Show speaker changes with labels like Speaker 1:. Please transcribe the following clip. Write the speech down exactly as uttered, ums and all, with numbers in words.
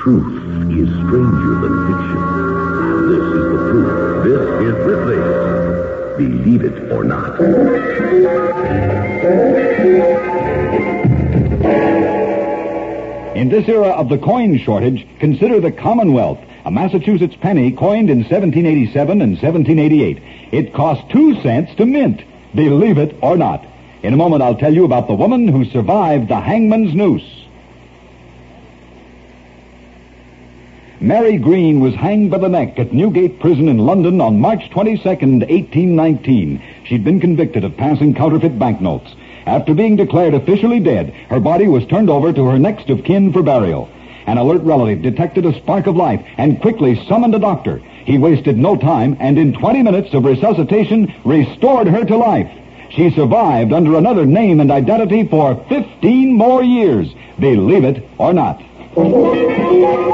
Speaker 1: Truth is stranger than fiction. This is the proof. This is Ripley's Believe It or Not.
Speaker 2: In this era of the coin shortage, consider the Commonwealth, a Massachusetts penny coined in seventeen eighty-seven and seventeen eighty-eight. It cost two cents to mint. Believe it or not. In a moment, I'll tell you about the woman who survived the hangman's noose. Mary Green was hanged by the neck at Newgate Prison in London on March twenty-second, eighteen nineteen. She'd been convicted of passing counterfeit banknotes. After being declared officially dead, her body was turned over to her next of kin for burial. An alert relative detected a spark of life and quickly summoned a doctor. He wasted no time and in twenty minutes of resuscitation restored her to life. She survived under another name and identity for fifteen more years. Believe it or not.